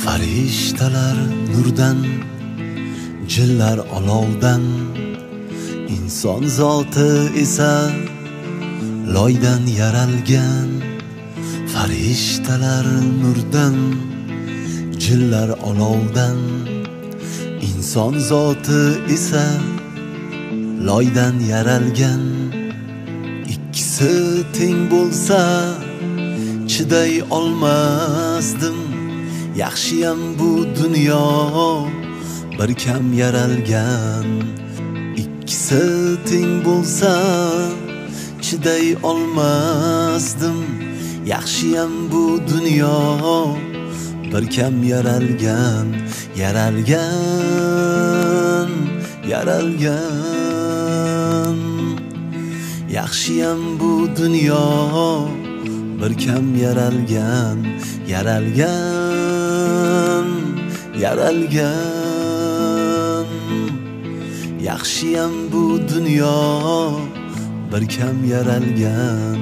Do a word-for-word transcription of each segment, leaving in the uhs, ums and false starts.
Farishtalar nurdan, jinlar olovdan, inson zoti esa loydan yaralgan. Farishtalar nurdan, jinlar olovdan, inson zoti esa loydan yaralgan. Ikkisi teng bo'lsa chiday olmasdim, yaxshiyam bu dunyo bir kam yaralgan. Ikkisi teng bo'lsa chiday olmasdim, yaxshiyam bu dunyo bir kam yaralgan. Yaralgan, yaralgan, yaxshiyam bu dunyo bir kam yaralgan. Yaralgan, yaralgan, yaxshiyam bu dunyo bir kam yaralgan.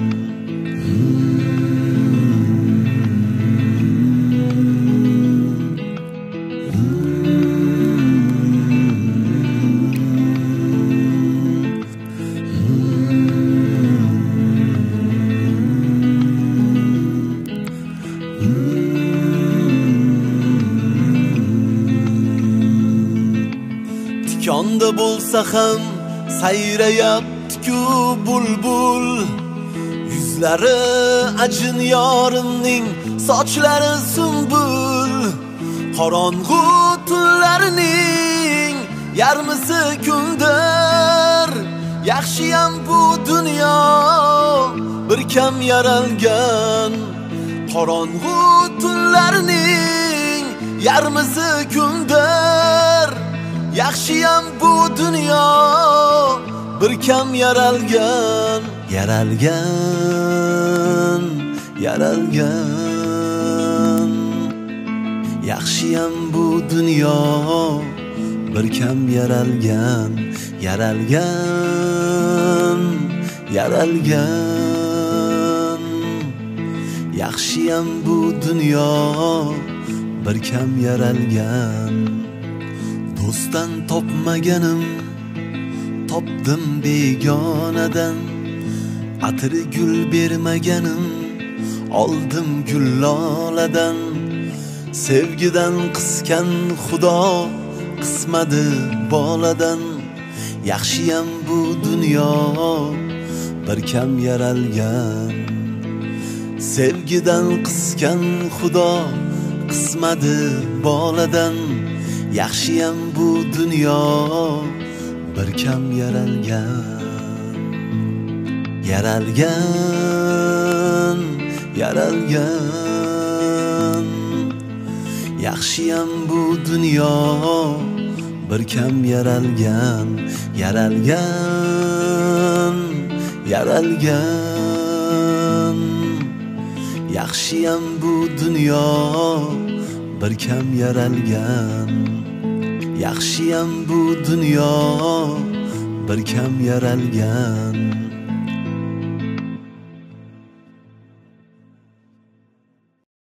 Tikonda bo'lsa ham sayrayapti-ku bulbul, yuzlari ajin yorimning, sochlari sumbul. Qorong'u tunlarining yarmisi kundir, yaxshiyam bu dunyo bir kam yaralgan. Qorong'u tunlarining yarmisi kundir, yaxshiyam bu dunyo bir kam yaralgan. Yaralgan, yaralgan, yaxshiyam bu dunyo bir kam yaralgan. Yaralgan, yaralgan, yaxshiyam bu dunyo bir kam yaralgan. Do'stdan topmaganim topdim begonadan, atri gul bermaganim oldim gulloladan. Sevgidan qisgan Xudo qismadi boladan, yaxshiyam bu dunyo bir kam yaralgan. Sevgidan qisgan Xudo qismadi boladan, yaxshiyam bu dunyo bir kam yaralgan. Yaralgan, yaralgan, yaxshiyam bu dunyo bir kam yaralgan. Yaralgan, yaralgan, yaxshiyam bu dunyo bir kam yaralgan. Yaxshiyam bu dunyo bir kam yaralgan.